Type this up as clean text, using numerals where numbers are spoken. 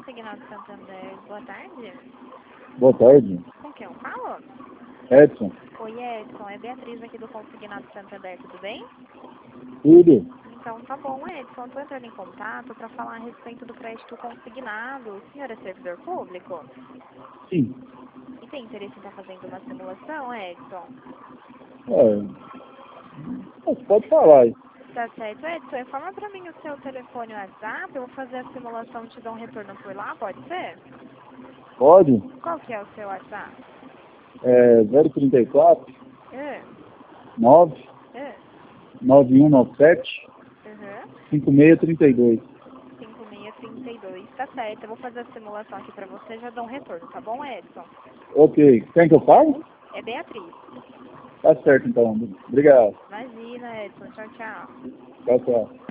Consignado Santander. Boa tarde. Boa tarde. Com quem eu falo? Edson. Oi, Edson. É Beatriz aqui do Consignado Santander. Tudo bem? Tudo? Então tá bom, Edson. Estou entrando em contato para falar a respeito do crédito consignado. O senhor é servidor público? Sim. E tem interesse em estar fazendo uma simulação, Edson? Pode falar aí. Tá certo. Edson, informa para mim o seu telefone e WhatsApp. Eu vou fazer a simulação e te dou um retorno por lá, pode ser? Pode? Qual que é o seu WhatsApp? 034 É. 9 É. 9197 Uhum. 5632. 5632. Tá certo. Eu vou fazer a simulação aqui pra você e já dou um retorno, tá bom, Edson? Ok. Quem que eu falo? É Beatriz. Tá certo, então. Obrigado. Imagina, Edson. Tchau, tchau. Tchau, tchau.